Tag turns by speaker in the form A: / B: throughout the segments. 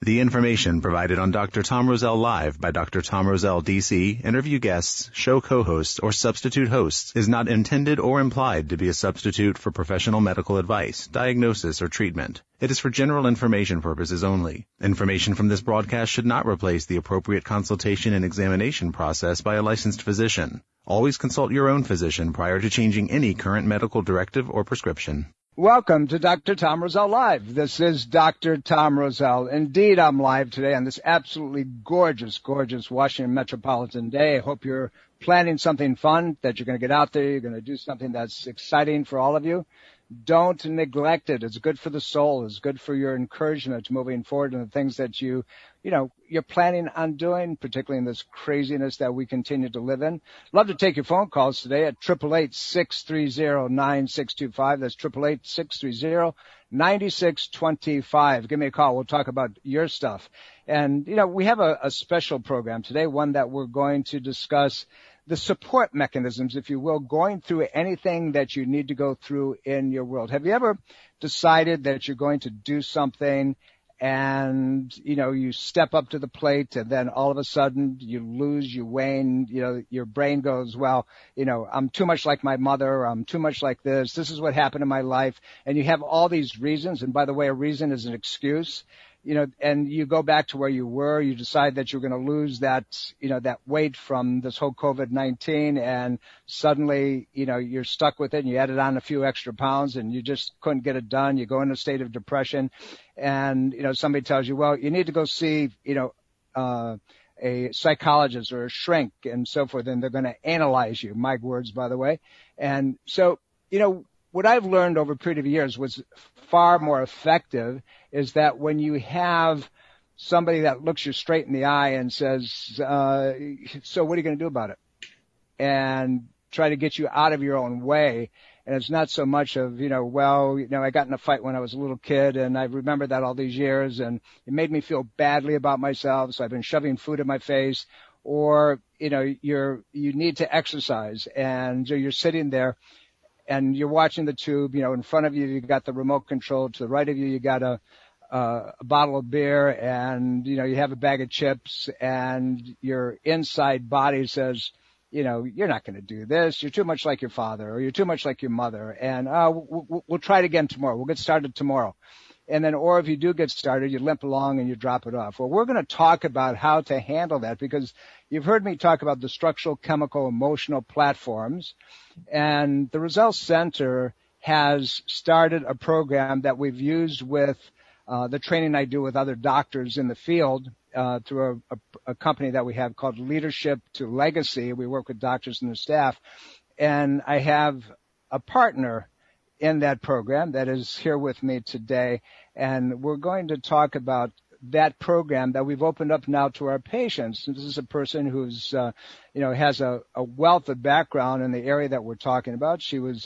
A: The information provided on Dr. Tom Rosell Live by Dr. Tom Rosell, D.C., interview guests, show co-hosts, or substitute hosts is not intended or implied to be a substitute for professional medical advice, diagnosis, or treatment. It is for general information purposes only. Information from this broadcast should not replace the appropriate consultation and examination process by a licensed physician. Always consult your own physician prior to changing any current medical directive or prescription.
B: Welcome to Dr. Tom Rosell Live. This is Dr. Tom Rosell. Indeed, I'm live today on this absolutely gorgeous, gorgeous Washington metropolitan day. I hope you're planning something fun, that you're going to get out there, you're going to do something that's exciting for all of you. Don't neglect it. It's good for the soul. It's good for your encouragement moving forward and the things that you're planning on doing, particularly in this craziness that we continue to live in. Love to take your phone calls today at 888-630-9625. That's 888-630-9625. Give me a call. We'll talk about your stuff. And, we have a special program today, one that we're going to discuss the support mechanisms, if you will, going through anything that you need to go through in your world. Have you ever decided that you're going to do something and, you step up to the plate and then all of a sudden you lose, you wane, your brain goes, well, I'm too much like my mother, I'm too much like this is what happened in my life. And you have all these reasons. And by the way, a reason is an excuse. And you go back to where you were, you decide that you're going to lose that, that weight from this whole COVID-19, and suddenly, you're stuck with it and you added on a few extra pounds and you just couldn't get it done. You go into a state of depression and, somebody tells you, well, you need to go see, a psychologist or a shrink and so forth, and they're going to analyze you. My words, by the way. And so, what I've learned over a period of years was far more effective is that when you have somebody that looks you straight in the eye and says, so what are you going to do about it? And try to get you out of your own way. And it's not so much of, I got in a fight when I was a little kid and I remember that all these years and it made me feel badly about myself. So I've been shoving food in my face. Or, you need to exercise and you're sitting there and you're watching the tube, in front of you, you got the remote control. To the right of you, you got a bottle of beer and, you have a bag of chips and your inside body says, you're not going to do this. You're too much like your father or you're too much like your mother. And, we'll try it again tomorrow. We'll get started tomorrow. And then, or if you do get started, you limp along and you drop it off. Well, we're going to talk about how to handle that because you've heard me talk about the structural, chemical, emotional platforms. And the Rosell Center has started a program that we've used with the training I do with other doctors in the field through a company that we have called Leadership to Legacy. We work with doctors and their staff. And I have a partner in that program that is here with me today. And we're going to talk about that program that we've opened up now to our patients. And this is a person who's, has a wealth of background in the area that we're talking about. She was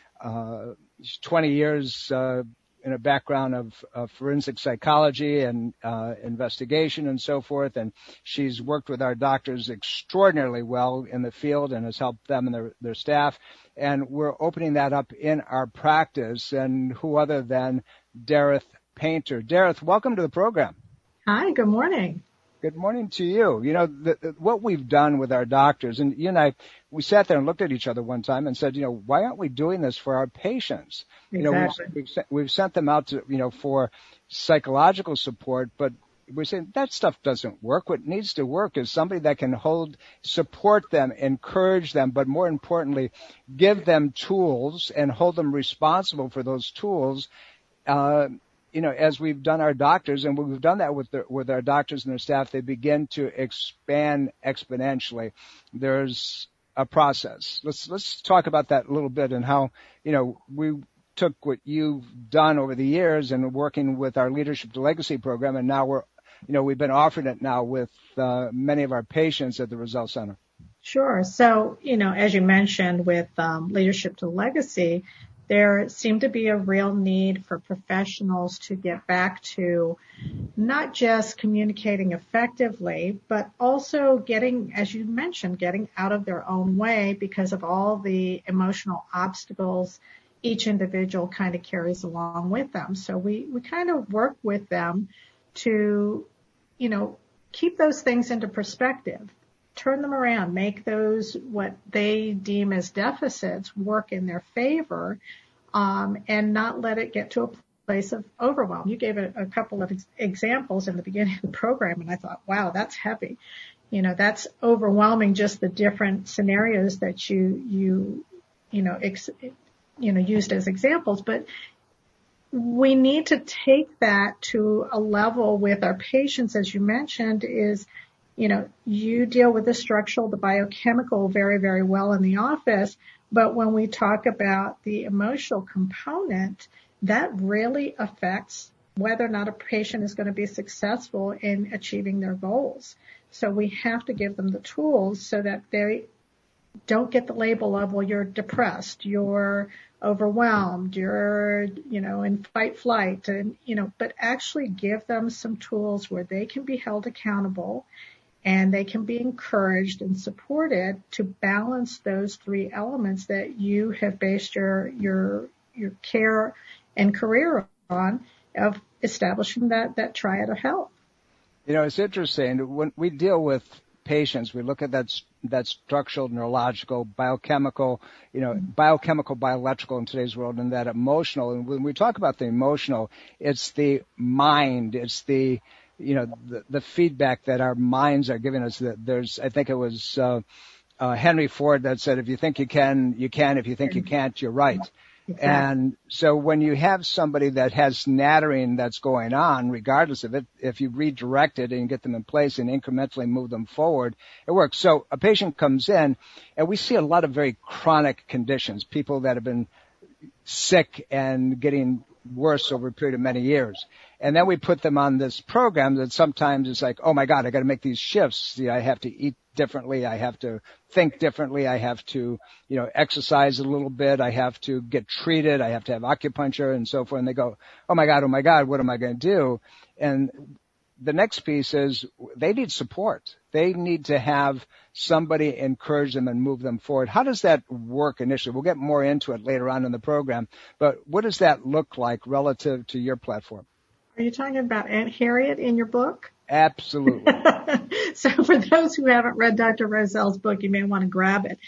B: 20 years in a background of forensic psychology and investigation and so forth. And she's worked with our doctors extraordinarily well in the field and has helped them and their staff. And we're opening that up in our practice. And who other than Dareth Painter. Dareth, welcome to the program.
C: Hi, good morning.
B: Good morning to you. What we've done with our doctors, and you and I, we sat there and looked at each other one time and said, why aren't we doing this for our patients?
C: Exactly.
B: We've sent them out to, for psychological support, but we're saying that stuff doesn't work. What needs to work is somebody that can support them, encourage them, but more importantly, give them tools and hold them responsible for those tools. As we've done our doctors, and we've done that with our doctors and their staff, they begin to expand exponentially. There's a process. Let's talk about that a little bit and how, we took what you've done over the years and working with our Leadership to Legacy program, and now we've been offering it now with many of our patients at the Rosell Center.
C: Sure. So, as you mentioned with Leadership to Legacy, there seemed to be a real need for professionals to get back to not just communicating effectively, but also getting, as you mentioned, getting out of their own way because of all the emotional obstacles each individual kind of carries along with them. So we kind of work with them to, keep those things into perspective, turn them around, make those what they deem as deficits work in their favor, and not let it get to a place of overwhelm. You gave a couple of examples in the beginning of the program, and I thought, wow, that's heavy. That's overwhelming, just the different scenarios that you used as examples. But we need to take that to a level with our patients, as you mentioned, is, you deal with the structural, the biochemical very, very well in the office. But when we talk about the emotional component, that really affects whether or not a patient is going to be successful in achieving their goals. So we have to give them the tools so that they don't get the label of, well, you're depressed, you're overwhelmed, you're, in fight flight, and, but actually give them some tools where they can be held accountable and they can be encouraged and supported to balance those three elements that you have based your care and career on, of establishing that triad of health.
B: It's interesting. When we deal with patients, we look at that structural, neurological, biochemical, bioelectrical in today's world, and that emotional. And when we talk about the emotional, it's the mind, it's the feedback that our minds are giving us. That I think it was Henry Ford that said, if you think you can, you can. If you think you can't, you're right. Exactly. And so when you have somebody that has nattering that's going on, regardless of it, if you redirect it and get them in place and incrementally move them forward, it works. So a patient comes in, and we see a lot of very chronic conditions, people that have been sick and getting worse over a period of many years. And then we put them on this program that sometimes it's like, oh my God, I got to make these shifts. I have to eat differently. I have to think differently. I have to, exercise a little bit. I have to get treated. I have to have acupuncture and so forth. And they go, oh my God, what am I going to do? And the next piece is they need support. They need to have somebody encourage them and move them forward. How does that work initially? We'll get more into it later on in the program, but what does that look like relative to your platform?
C: Are you talking about Aunt Harriet in your book?
B: Absolutely.
C: So for those who haven't read Dr. Roselle's book, you may want to grab it.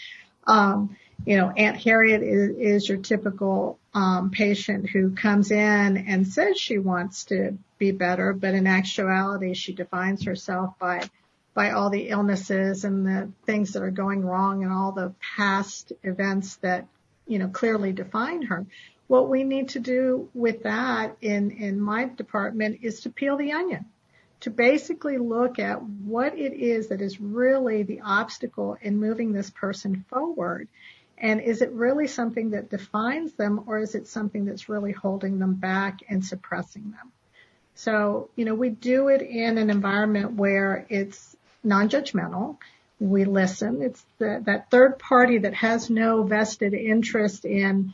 C: Aunt Harriet is your typical patient who comes in and says she wants to be better, but in actuality, she defines herself by all the illnesses and the things that are going wrong and all the past events that, clearly define her. What we need to do with that in my department is to peel the onion, to basically look at what it is that is really the obstacle in moving this person forward. And is it really something that defines them, or is it something that's really holding them back and suppressing them? So, we do it in an environment where it's non-judgmental. We listen. It's that third party that has no vested interest in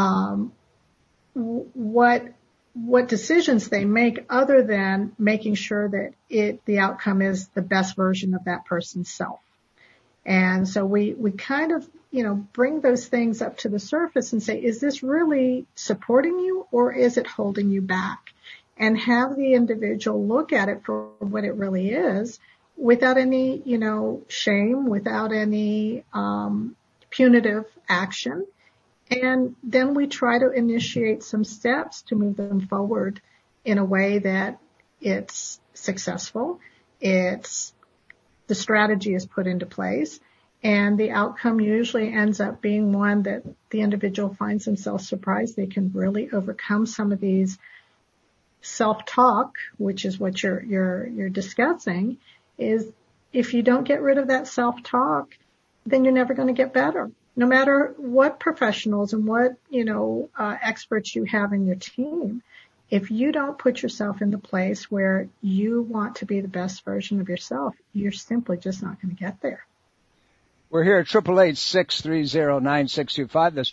C: what decisions they make, other than making sure that the outcome is the best version of that person's self. And so we kind of, bring those things up to the surface and say, is this really supporting you, or is it holding you back? And have the individual look at it for what it really is, without any, shame, without any punitive action. And then we try to initiate some steps to move them forward in a way that it's successful. The strategy is put into place, and the outcome usually ends up being one that the individual finds themselves surprised they can really overcome some of these self-talk, which is what you're discussing. Is if you don't get rid of that self-talk, then you're never going to get better. No matter what professionals and what, experts you have in your team, if you don't put yourself in the place where you want to be the best version of yourself, you're simply just not going to get there.
B: We're here at 888-630-9625. That's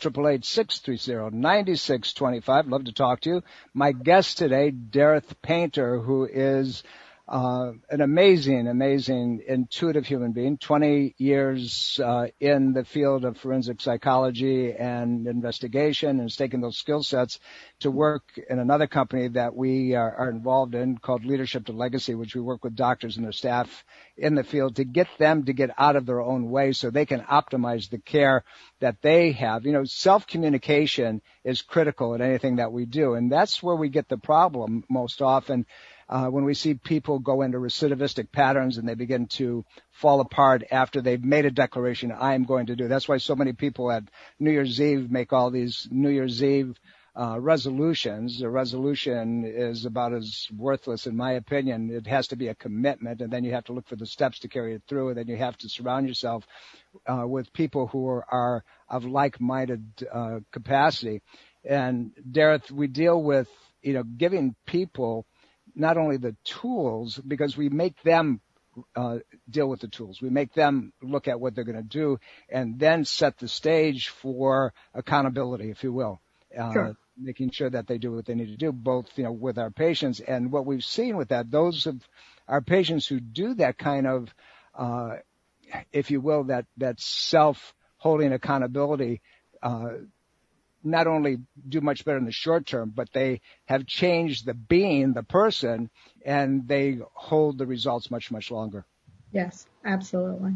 B: 888-630-9625. Love to talk to you. My guest today, Dareth Painter, who is an amazing intuitive human being, 20 years in the field of forensic psychology and investigation, and has taken those skill sets to work in another company that we are involved in called Leadership to Legacy, which we work with doctors and their staff in the field to get them to get out of their own way so they can optimize the care that they have. Self-communication is critical in anything that we do, and that's where we get the problem most often. When we see people go into recidivistic patterns and they begin to fall apart after they've made a declaration, I am going to do. That's why so many people at New Year's Eve make all these New Year's Eve resolutions. A resolution is about as worthless, in my opinion. It has to be a commitment, and then you have to look for the steps to carry it through, and then you have to surround yourself with people who are of like-minded capacity. And Dareth, we deal with, giving people not only the tools, because we make them deal with the tools. We make them look at what they're going to do and then set the stage for accountability, if you will.
C: Sure.
B: Making sure that they do what they need to do, both, with our patients. And what we've seen with that, those of our patients who do that kind of, if you will, that self-holding accountability, not only do much better in the short term, but they have changed the person, and they hold the results much, much longer.
C: Yes, absolutely.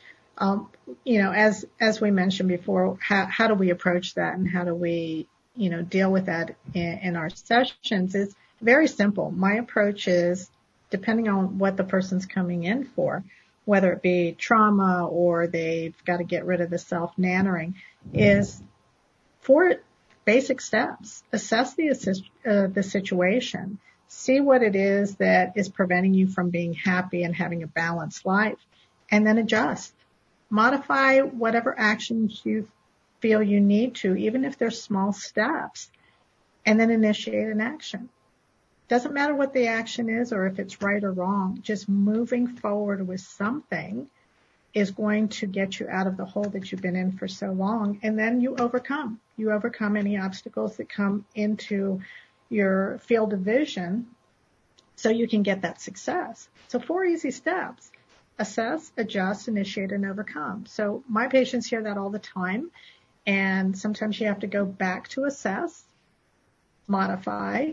C: As we mentioned before, how do we approach that, and how do we, deal with that in our sessions? Is very simple. My approach is, depending on what the person's coming in for, whether it be trauma or they've got to get rid of the self-nannering, is 4 basic steps. Assess the situation. See what it is that is preventing you from being happy and having a balanced life, and then adjust. Modify whatever actions you feel you need to, even if they're small steps, and then initiate an action. Doesn't matter what the action is or if it's right or wrong. Just moving forward with something is going to get you out of the hole that you've been in for so long, and then you overcome any obstacles that come into your field of vision so you can get that success. So 4 easy steps: assess, adjust, initiate, and overcome. So my patients hear that all the time, and sometimes you have to go back to assess, modify,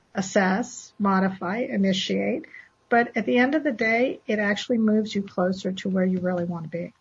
C: initiate. But at the end of the day, it actually moves you closer to where you really want to be.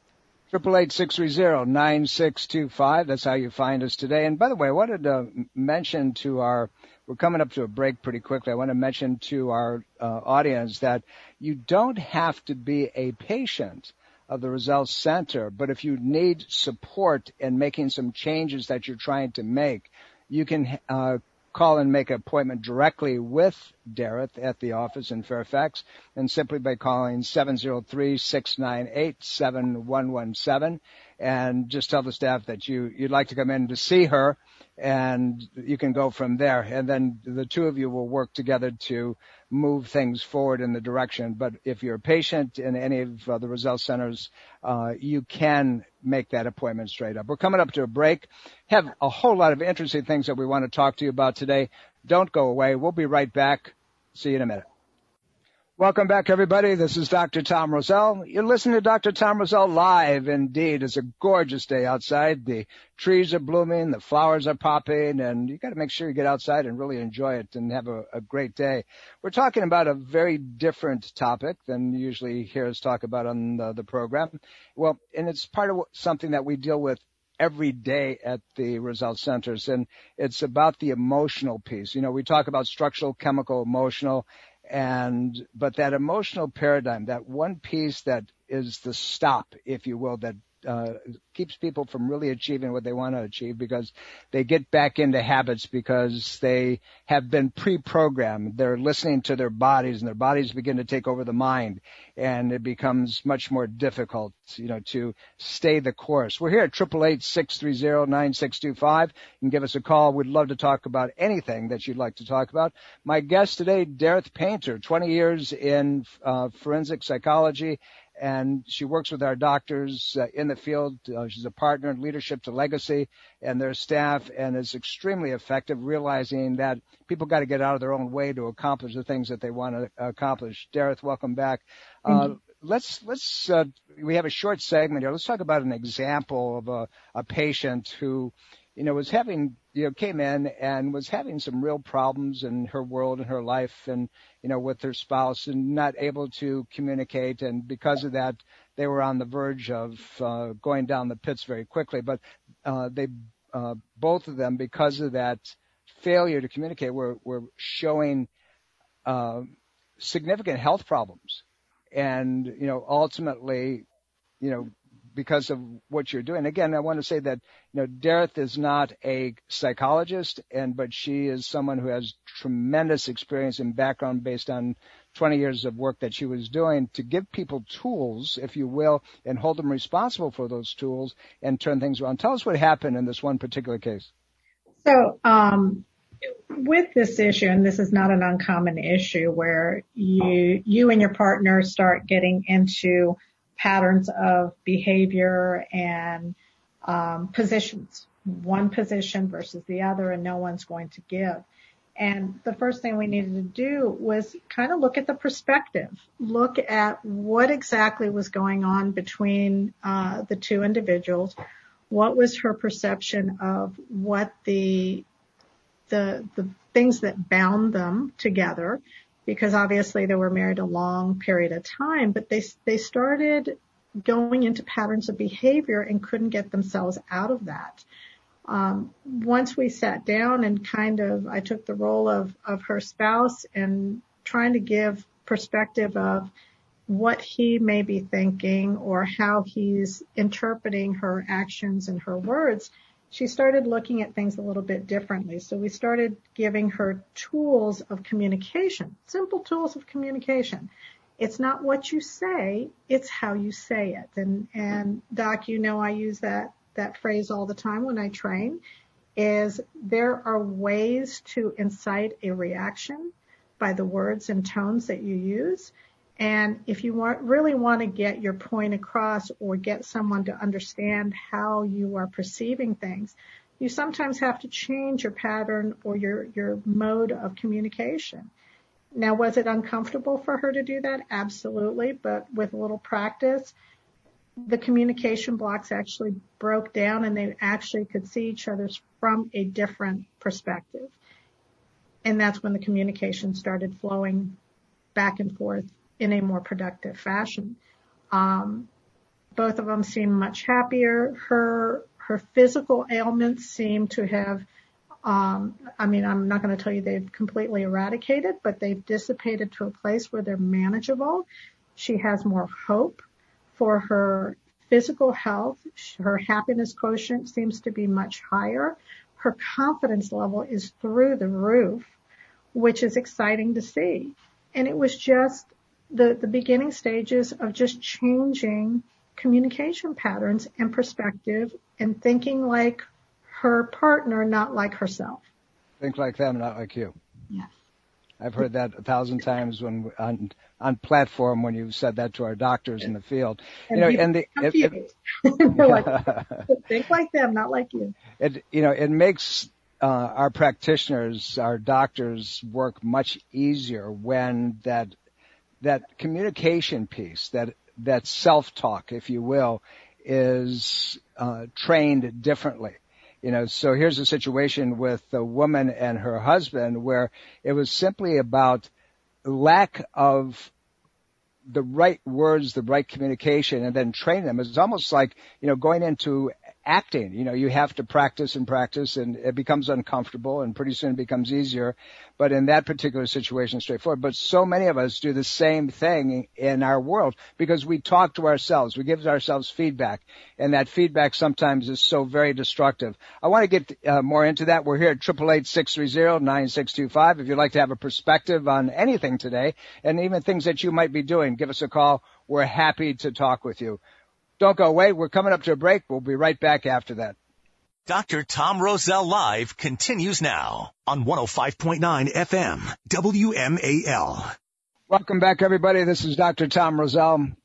B: 888-630-9625. That's how you find us today. And by the way, I wanted to mention we're coming up to a break pretty quickly. I want to mention to our audience that you don't have to be a patient of the Results Center, but if you need support in making some changes that you're trying to make, you can call and make an appointment directly with Dareth at the office in Fairfax, and simply by calling 703-698-7117, and just tell the staff that you'd like to come in to see her, and you can go from there. And then the two of you will work together to move things forward in the direction. But if you're a patient in any of the Results Centers, you can make that appointment straight up. We're coming up to a break. Have a whole lot of interesting things that we want to talk to you about today. Don't go away. We'll be right back. See you in a minute. Welcome back, everybody. This is Dr. Tom Rosell. You're listening to Dr. Tom Rosell live. Indeed, it's a gorgeous day outside. The trees are blooming, the flowers are popping, and you got to make sure you get outside and really enjoy it and have a great day. We're talking about a very different topic than you usually hear us talk about on the program. Well, and it's part of something that we deal with every day at the Results Centers, and it's about the emotional piece. We talk about structural, chemical, emotional, but that emotional paradigm, that one piece that is the stop, if you will, that keeps people from really achieving what they want to achieve, because they get back into habits because they have been pre-programmed. They're listening to their bodies, and their bodies begin to take over the mind, and it becomes much more difficult, to stay the course. We're here at 888-630-9625. You can give us a call. We'd love to talk about anything that you'd like to talk about. My guest today, Dareth Painter, 20 years in forensic psychology and she works with our doctors in the field. She's a partner in Leadership to Legacy and their staff, and is extremely effective, realizing that people got to get out of their own way to accomplish the things that they want to accomplish. Dareth, welcome back. We have a short segment here. Let's talk about an example of a patient who, was having, came in and was having some real problems in her world and her life and, with her spouse, and not able to communicate. And because of that, they were on the verge of going down the pits very quickly. But both of them, because of that failure to communicate, were showing significant health problems. And, ultimately, because of what you're doing. Again, I want to say that, Dareth is not a psychologist, but she is someone who has tremendous experience and background based on 20 years of work that she was doing to give people tools, if you will, and hold them responsible for those tools and turn things around. Tell us what happened in this one particular case.
C: So, with this issue, and this is not an uncommon issue, where you and your partner start getting into patterns of behavior and positions, one position versus the other, and no one's going to give. And the first thing we needed to do was kind of look at the perspective, look at what exactly was going on between the two individuals. What was her perception of what the things that bound them together? Because obviously they were married a long period of time, but they started going into patterns of behavior and couldn't get themselves out of that. Once we sat down and I took the role of her spouse and trying to give perspective of what he may be thinking or how he's interpreting her actions and her words, she started looking at things a little bit differently. So we started giving her tools of communication, simple tools of communication. It's not what you say, it's how you say it. And Doc, I use that phrase all the time when I train, is there are ways to incite a reaction by the words and tones that you use. And if you really want to get your point across or get someone to understand how you are perceiving things, you sometimes have to change your pattern or your mode of communication. Now, was it uncomfortable for her to do that? Absolutely. But with a little practice, the communication blocks actually broke down and they actually could see each other from a different perspective. And that's when the communication started flowing back and forth in a more productive fashion. Both of them seemed much happier. Her physical ailments seem to have, I'm not going to tell you they've completely eradicated, but they've dissipated to a place where they're manageable. She has more hope for her physical health. Her happiness quotient seems to be much higher. Her confidence level is through the roof, which is exciting to see. And it was just the beginning stages of just changing communication patterns and perspective and thinking like her partner, not like herself.
B: Think like them, not like you.
C: Yes.
B: I've heard that 1,000 times when on platform when you've said that to our doctors in the field.
C: Like, think like them, not like you.
B: It makes our practitioners, our doctors, work much easier when that communication piece, that self-talk, if you will, is trained differently. So here's a situation with a woman and her husband where it was simply about lack of the right words, the right communication, and then train them. It's almost like, going into acting. You have to practice and practice, and it becomes uncomfortable, and pretty soon it becomes easier. But in that particular situation, straightforward. But so many of us do the same thing in our world because we talk to ourselves. We give ourselves feedback, and that feedback sometimes is so very destructive. I want to get more into that. We're here at 888-630-9625. If you'd like to have a perspective on anything today, and even things that you might be doing, give us a call. We're happy to talk with you. Don't go away. We're coming up to a break. We'll be right back after that.
D: Dr. Tom Rosell Live continues now on 105.9 FM, WMAL.
B: Welcome back, everybody. This is Dr. Tom Rosell.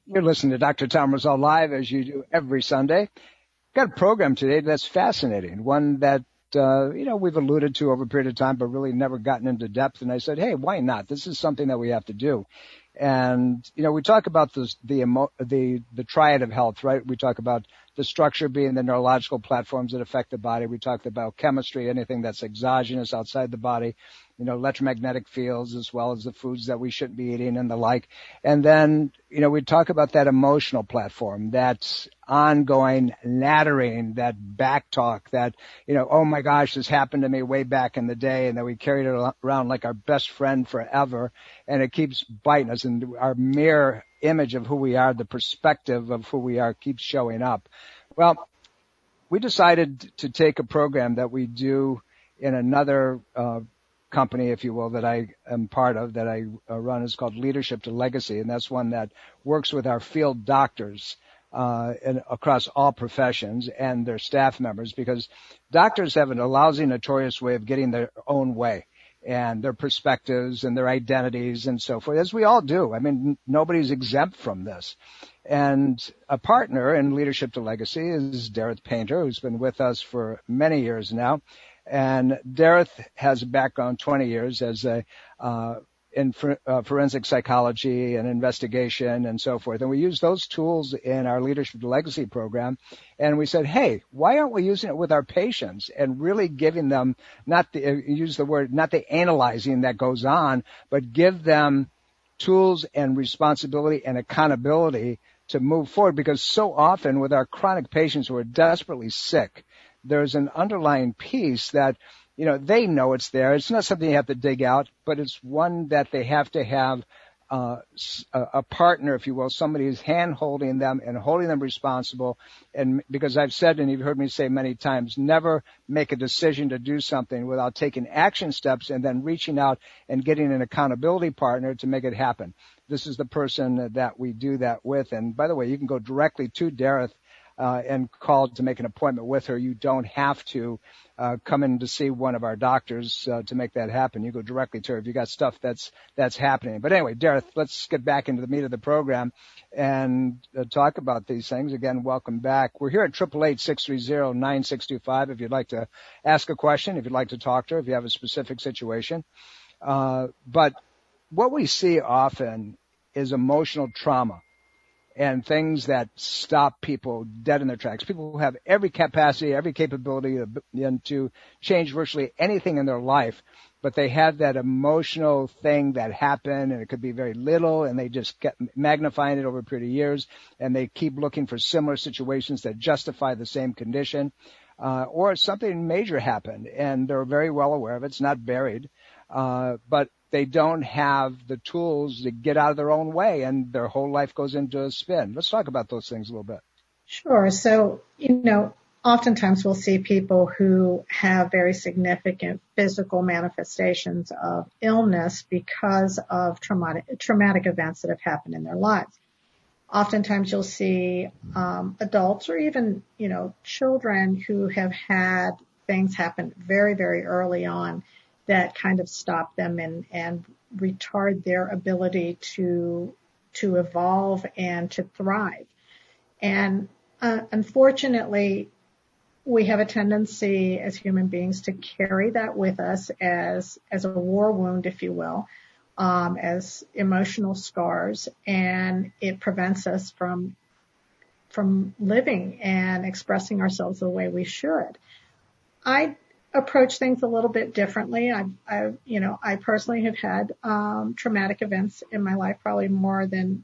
B: You're listening to Dr. Tom Rosell Live, as you do every Sunday. Got a program today that's fascinating, one that, we've alluded to over a period of time, but really never gotten into depth. And I said, hey, why not? This is something that we have to do. And, we talk about the triad of health, right? We talk about the structure being the neurological platforms that affect the body. We talked about chemistry, anything that's exogenous outside the body, electromagnetic fields, as well as the foods that we shouldn't be eating and the like. And then, we talk about that emotional platform, that ongoing nattering, that back talk, that, oh my gosh, this happened to me way back in the day, and that we carried it around like our best friend forever, and it keeps biting us, and our mere image of who we are, the perspective of who we are, keeps showing up. Well, we decided to take a program that we do in another company, if you will, that I am part of, that I run, is called Leadership to Legacy, and that's one that works with our field doctors and across all professions and their staff members, because doctors have a lousy, notorious way of getting their own way and their perspectives and their identities and so forth, as we all do. I mean, nobody's exempt from this. And a partner in Leadership to Legacy is Dareth Painter, who's been with us for many years now. And Dareth has a background, 20 years, as in forensic psychology and investigation and so forth. And we use those tools in our Leadership to Legacy program. And we said, hey, why aren't we using it with our patients and really giving them, not the analyzing that goes on, but give them tools and responsibility and accountability to move forward? Because so often with our chronic patients who are desperately sick, there's an underlying piece that, they know it's there. It's not something you have to dig out, but it's one that they have to have a partner, if you will, somebody who's hand-holding them and holding them responsible. And because I've said, and you've heard me say many times, never make a decision to do something without taking action steps and then reaching out and getting an accountability partner to make it happen. This is the person that we do that with. And by the way, you can go directly to Dareth and call to make an appointment with her. You don't have to come in to see one of our doctors to make that happen. You go directly to her if you got stuff that's happening. But anyway, Dareth, let's get back into the meat of the program and talk about these things. Again, welcome back. We're here at 888-630-9625 if you'd like to ask a question, if you'd like to talk to her, if you have a specific situation. But what we see often is emotional trauma and things that stop people dead in their tracks. People who have every capacity, every capability to change virtually anything in their life, but they have that emotional thing that happened, and it could be very little, and they just get magnifying it over a period of years, and they keep looking for similar situations that justify the same condition, or something major happened, and they're very well aware of it. It's not buried, but they don't have the tools to get out of their own way, and their whole life goes into a spin. Let's talk about those things a little bit.
C: Sure. So, oftentimes we'll see people who have very significant physical manifestations of illness because of traumatic events that have happened in their lives. Oftentimes you'll see adults or even, children who have had things happen very, very early on that kind of stop them and retard their ability to evolve and to thrive. And unfortunately, we have a tendency as human beings to carry that with us as a war wound, if you will, as emotional scars, and it prevents us from living and expressing ourselves the way we should. I approach things a little bit differently. I personally have had traumatic events in my life, probably more than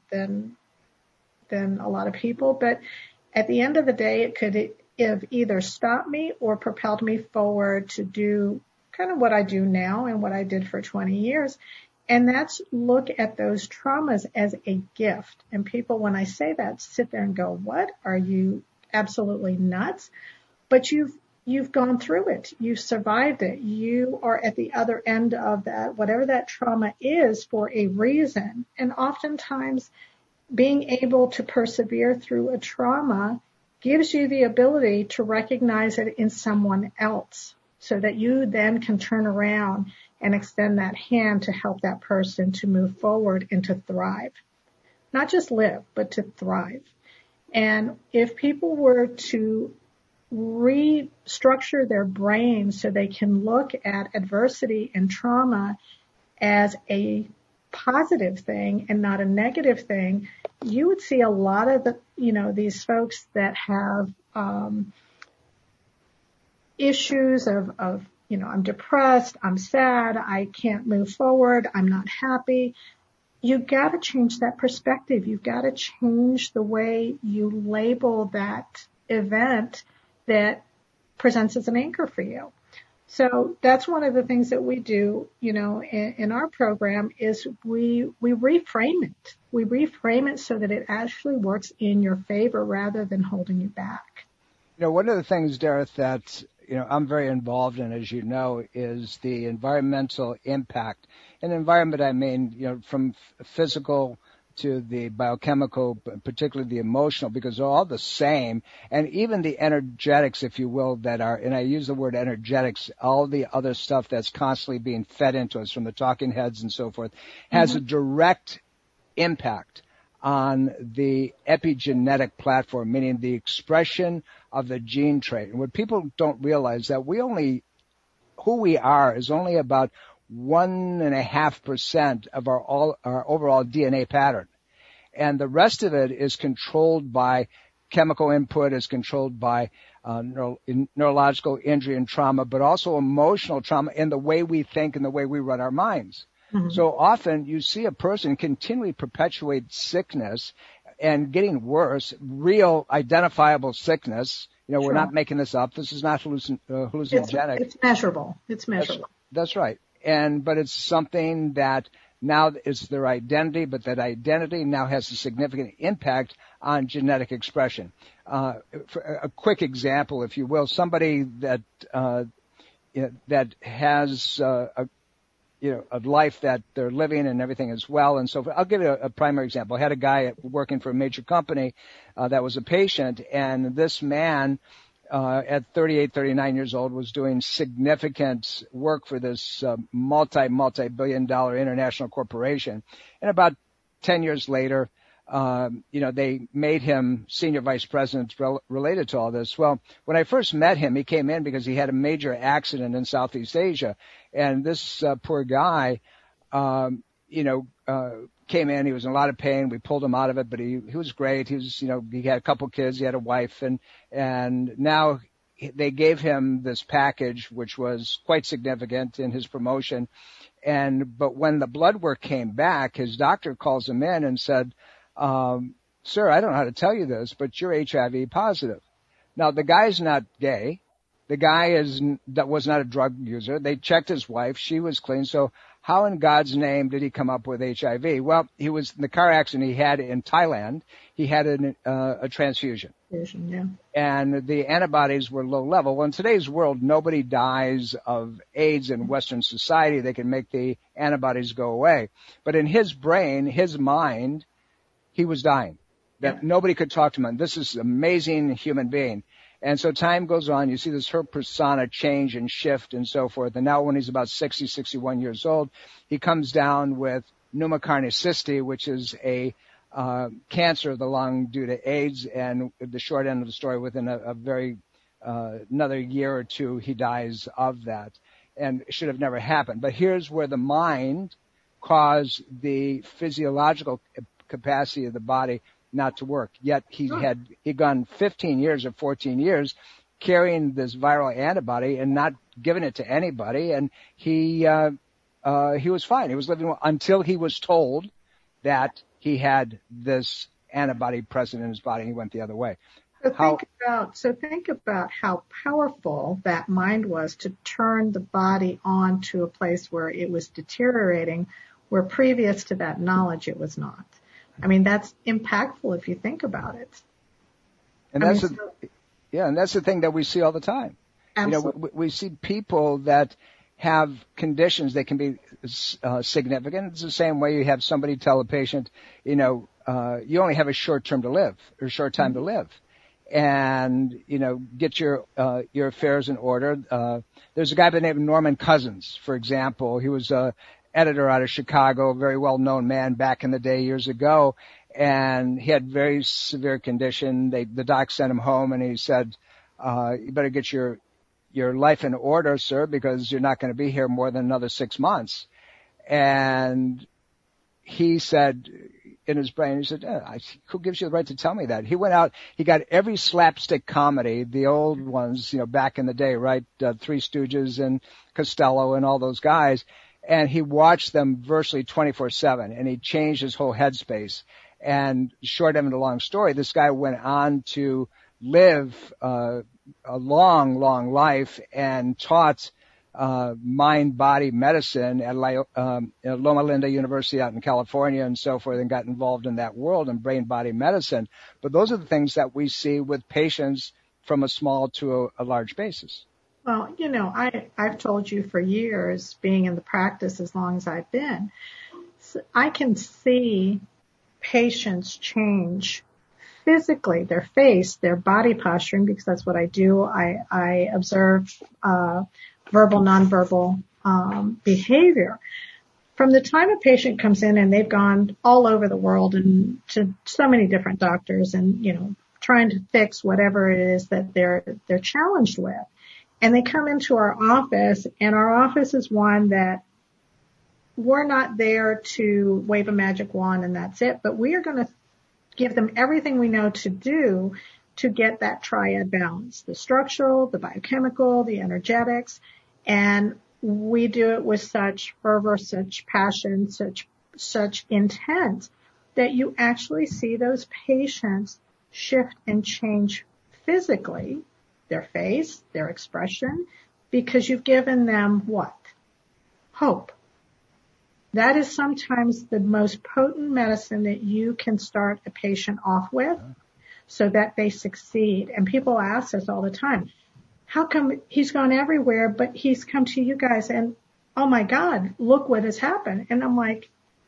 C: a lot of people. But at the end of the day, it could have either stopped me or propelled me forward to do kind of what I do now and what I did for 20 years. And that's look at those traumas as a gift. And people, when I say that, sit there and go, "What? Are you absolutely nuts?" But you've gone through it. You've survived it. You are at the other end of that, whatever that trauma is, for a reason. And oftentimes being able to persevere through a trauma gives you the ability to recognize it in someone else so that you then can turn around and extend that hand to help that person to move forward and to thrive. not just live, but to thrive. And if people were to restructure their brains so they can look at adversity and trauma as a positive thing and not a negative thing, you would see a lot of these folks that have issues of, I'm depressed, I'm sad, I can't move forward, I'm not happy. You've got to change that perspective. You've got to change the way you label that event that presents as an anchor for you. So that's one of the things that we do, in our program is we reframe it. We reframe it so that it actually works in your favor rather than holding you back.
B: One of the things, Dareth, that I'm very involved in, as you know, is the environmental impact. And environment, I mean, from physical to the biochemical, particularly the emotional, because they're all the same. And even the energetics, if you will, that are, and I use the word energetics, all the other stuff that's constantly being fed into us from the talking heads and so forth, has a direct impact on the epigenetic platform, meaning the expression of the gene trait. And what people don't realize that who we are is only about 1.5% of our overall DNA pattern. And the rest of it is controlled by chemical input, is controlled by neurological injury and trauma, but also emotional trauma in the way we think and the way we run our minds. Mm-hmm. So often you see a person continually perpetuate sickness and getting worse, real identifiable sickness. Sure. We're not making this up. This is not hallucinogenic.
C: It's measurable. It's measurable.
B: That's right. But it's something that now is their identity, but that identity now has a significant impact on genetic expression. For a quick example, if you will, somebody that has a life that they're living and everything as well. And so I'll give you a primary example. I had a guy working for a major company that was a patient, and this man at 38, 39 years old was doing significant work for this multi-billion dollar international corporation. And about 10 years later, they made him senior vice president related to all this. Well, when I first met him, he came in because he had a major accident in Southeast Asia. And this poor guy, came in. He was in a lot of pain. We pulled him out of it, but he was great. He was, he had a couple kids. He had a wife, and now they gave him this package, which was quite significant in his promotion. But when the blood work came back, his doctor calls him in and said, sir, I don't know how to tell you this, but you're HIV positive. Now, the guy's not gay. The guy was not a drug user. They checked his wife. She was clean. So how in God's name did he come up with HIV? Well, he was in the car accident he had in Thailand. He had a transfusion.
C: Yeah.
B: And the antibodies were low level. Well, in today's world, nobody dies of AIDS in Western society. They can make the antibodies go away. But in his brain, his mind, he was dying. That nobody could talk to him. This is an amazing human being. And so time goes on. You see this her persona change and shift and so forth. And now when he's about 60, 61 years old, he comes down with pneumocarditis, which is a cancer of the lung due to AIDS. And the short end of the story, within another year or two, he dies of that. And it should have never happened. But here's where the mind caused the physiological capacity of the body not to work. Yet he'd gone 15 years or 14 years carrying this viral antibody and not giving it to anybody. And he was fine. He was living well until he was told that he had this antibody present in his body, and he went the other way.
C: So think about how powerful that mind was to turn the body on to a place where it was deteriorating, where previous to that knowledge it was not. I mean, that's impactful if you think about it.
B: And that's the thing that we see all the time.
C: Absolutely.
B: We see people that have conditions that can be significant. It's the same way you have somebody tell a patient, you only have a short term to live or short time to live. And, get your affairs in order. There's a guy by the name of Norman Cousins, for example. He was editor out of Chicago, a very well-known man back in the day years ago. and he had very severe condition. The doc sent him home, and he said, you better get your life in order, sir, because you're not going to be here more than another 6 months. And he said in his brain, he said, who gives you the right to tell me that? He went out, he got every slapstick comedy, the old ones, back in the day, right? Three Stooges and Costello and all those guys. And he watched them virtually 24/7, and he changed his whole headspace. And short of the long story, this guy went on to live a long, long life and taught mind-body medicine at Loma Linda University out in California and so forth, and got involved in that world and brain-body medicine. But those are the things that we see with patients from a small to a large basis.
C: Well, I've told you for years, being in the practice as long as I've been, I can see patients change physically, their face, their body posturing, because that's what I do. I observe verbal, nonverbal behavior. From the time a patient comes in, and they've gone all over the world and to so many different doctors and, trying to fix whatever it is that they're challenged with. And they come into our office, and our office is one that we're not there to wave a magic wand and that's it, but we are going to give them everything we know to do to get that triad balance, the structural, the biochemical, the energetics. And we do it with such fervor, such passion, such intent that you actually see those patients shift and change physically, their face, their expression, because you've given them what? Hope. That is sometimes the most potent medicine that you can start a patient off with so that they succeed. And people ask us all the time, how come he's gone everywhere, but he's come to you guys and, oh my God, look what has happened. And I'm like,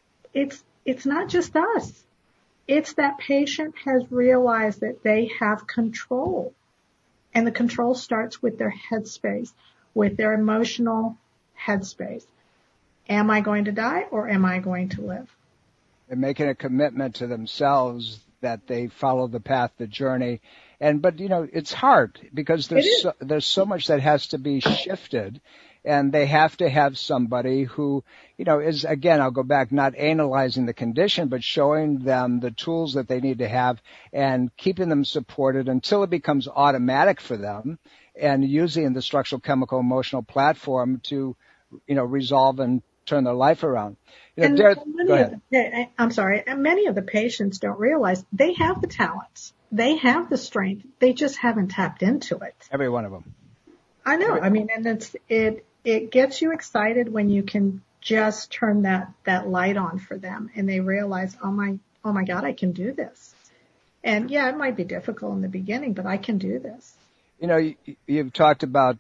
C: it's not just us. It's that patient has realized that they have control. And the control starts with their headspace, with their emotional headspace. Am I going to die or am I going to live?
B: And making a commitment to themselves that they follow the path, the journey. But it's hard because there's so much that has to be shifted, and they have to have somebody who, is, again, I'll go back, not analyzing the condition, but showing them the tools that they need to have and keeping them supported until it becomes automatic for them, and using the structural, chemical, emotional platform to, resolve and turn their life around. Go ahead.
C: I'm sorry. Many of the patients don't realize they have the talents. They have the strength. They just haven't tapped into it.
B: Every one of them.
C: I know. And it gets you excited when you can just turn that light on for them and they realize, oh my God, I can do this. And yeah, it might be difficult in the beginning, but I can do this.
B: You've talked about,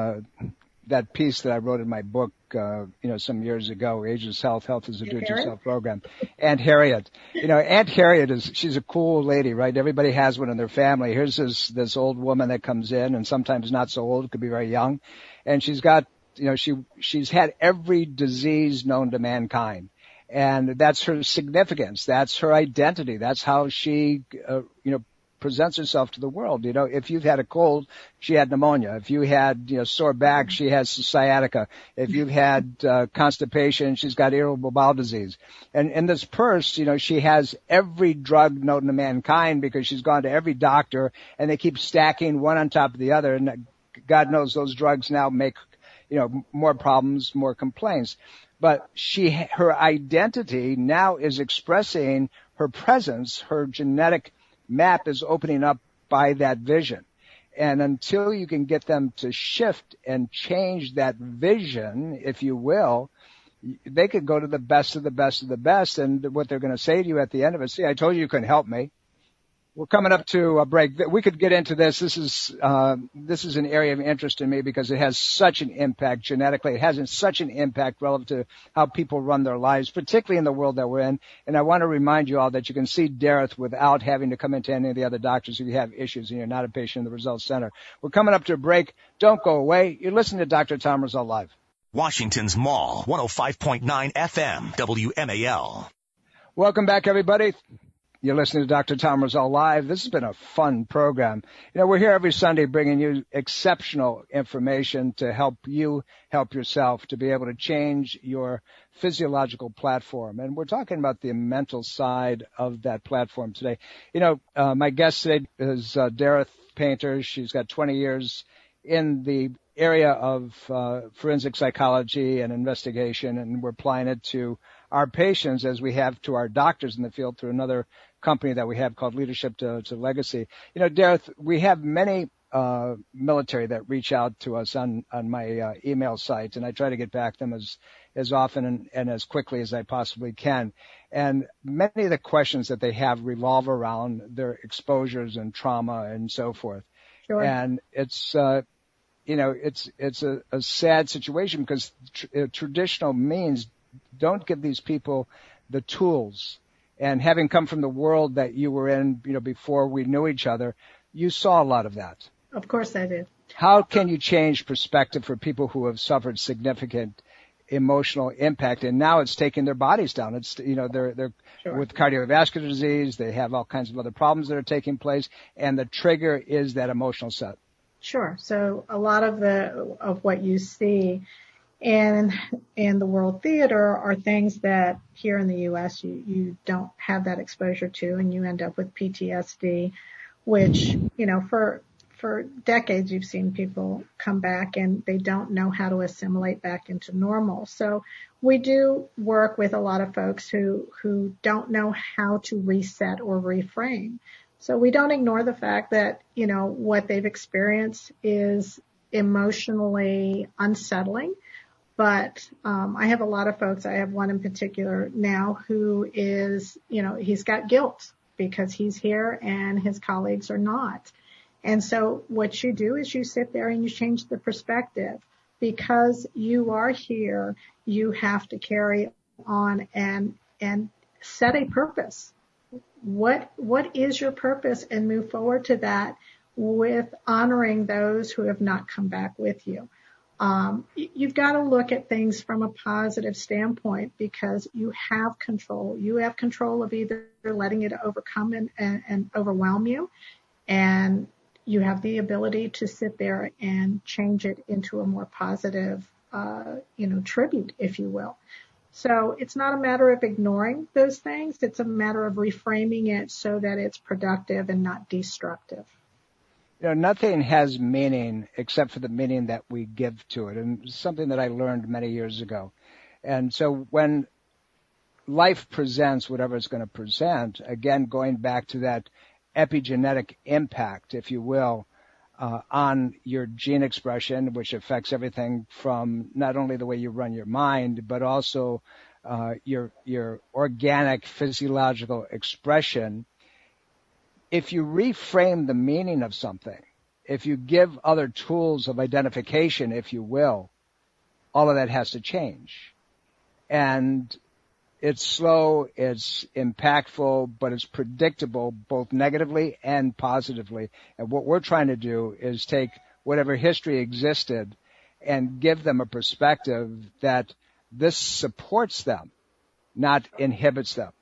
B: that piece that I wrote in my book, some years ago, Ageless Health, Health is a Do-It-Yourself program. Aunt Harriet. Aunt Harriet she's a cool lady, right? Everybody has one in their family. Here's this old woman that comes in, and sometimes not so old, could be very young. And she's got, she's had every disease known to mankind. And that's her significance. That's her identity. That's how she, presents herself to the world. If you've had a cold, she had pneumonia. If you had, sore back, she has sciatica. If you've had constipation, she's got irritable bowel disease. And in this purse, she has every drug known to mankind because she's gone to every doctor, and they keep stacking one on top of the other. And God knows those drugs now make, more problems, more complaints. But her identity now is expressing her presence, her genetic map is opening up by that vision. And until you can get them to shift and change that vision, if you will, they could go to the best of the best of the best. And what they're going to say to you at the end of it, see, I told you couldn't help me. We're coming up to a break. We could get into this. This is an area of interest in me because it has such an impact genetically. It has such an impact relative to how people run their lives, particularly in the world that we're in. And I want to remind you all that you can see Dareth without having to come into any of the other doctors if you have issues and you're not a patient in the Results Center. We're coming up to a break. Don't go away. You're listening to Dr. Tom Rosell Live.
D: Washington's Mall, 105.9 FM, WMAL.
B: Welcome back, everybody. You're listening to Dr. Tom Rosell Live. This has been a fun program. We're here every Sunday bringing you exceptional information to help you help yourself to be able to change your physiological platform. And we're talking about the mental side of that platform today. My guest today is Dareth Painter. She's got 20 years in the area of forensic psychology and investigation, and we're applying it to our patients as we have to our doctors in the field through another company that we have called Leadership to Legacy. Dareth, we have many military that reach out to us on my email site, and I try to get back to them as often and as quickly as I possibly can. And many of the questions that they have revolve around their exposures and trauma and so forth.
C: Sure.
B: And it's it's a sad situation because traditional means don't give these people the tools. And having come from the world that you were in, before we knew each other, you saw a lot of that.
C: Of course I did.
B: How can you change perspective for people who have suffered significant emotional impact and now it's taking their bodies down? It's, they're
C: Sure.
B: With cardiovascular disease, they have all kinds of other problems that are taking place, and the trigger is that emotional set.
C: Sure. So a lot of what you see in the world theater are things that here in the U.S. you don't have that exposure to, and you end up with PTSD, which, for decades you've seen people come back and they don't know how to assimilate back into normal. So we do work with a lot of folks who don't know how to reset or reframe. So we don't ignore the fact that, what they've experienced is emotionally unsettling. But I have a lot of folks, I have one in particular now who is, he's got guilt because he's here and his colleagues are not. And so what you do is you sit there and you change the perspective. Because you are here, you have to carry on and set a purpose. What is your purpose, and move forward to that with honoring those who have not come back with you. You've got to look at things from a positive standpoint because you have control. You have control of either letting it overcome and overwhelm you, and you have the ability to sit there and change it into a more positive, tribute, if you will. So it's not a matter of ignoring those things. It's a matter of reframing it so that it's productive and not destructive.
B: Nothing has meaning except for the meaning that we give to it, and something that I learned many years ago. And so when life presents whatever it's going to present, again, going back to that epigenetic impact, if you will, on your gene expression, which affects everything from not only the way you run your mind, but also your organic physiological expression. If you reframe the meaning of something, if you give other tools of identification, if you will, all of that has to change. And it's slow, it's impactful, but it's predictable both negatively and positively. And what we're trying to do is take whatever history existed and give them a perspective that this supports them, not inhibits them.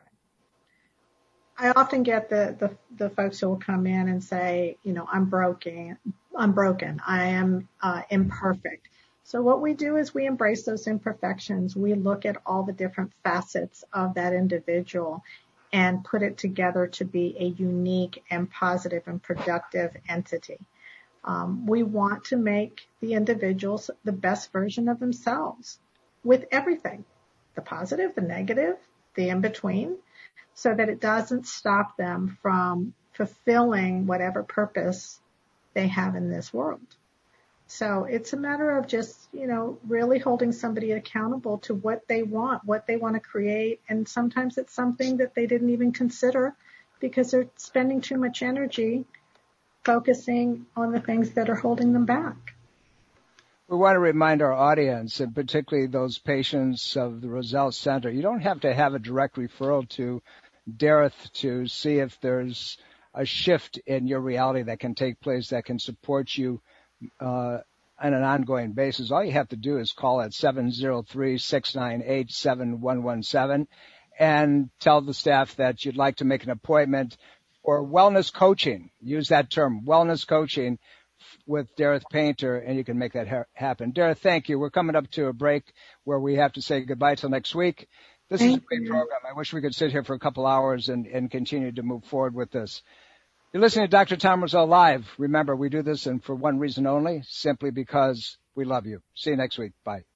C: I often get the folks who will come in and say, I'm broken, I am imperfect. So what we do is we embrace those imperfections. We look at all the different facets of that individual and put it together to be a unique and positive and productive entity. We want to make the individuals the best version of themselves with everything, the positive, the negative, the in-between, so that it doesn't stop them from fulfilling whatever purpose they have in this world. So it's a matter of just, really holding somebody accountable to what they want to create. And sometimes it's something that they didn't even consider because they're spending too much energy focusing on the things that are holding them back.
B: We want to remind our audience, and particularly those patients of the Rosell Center, you don't have to have a direct referral to Dareth to see if there's a shift in your reality that can take place that can support you on an ongoing basis. All you have to do is call at 703-698-7117 and tell the staff that you'd like to make an appointment for wellness coaching. Use that term, wellness coaching, with Dareth Painter, and you can make that happen. Dareth, thank you. We're coming up to a break where we have to say goodbye till next week. This is a great program. I wish we could sit here for a couple hours and continue to move forward with this. You're listening to Dr. Tom Rosell Live. Remember, we do this and for one reason only, simply because we love you. See you next week. Bye.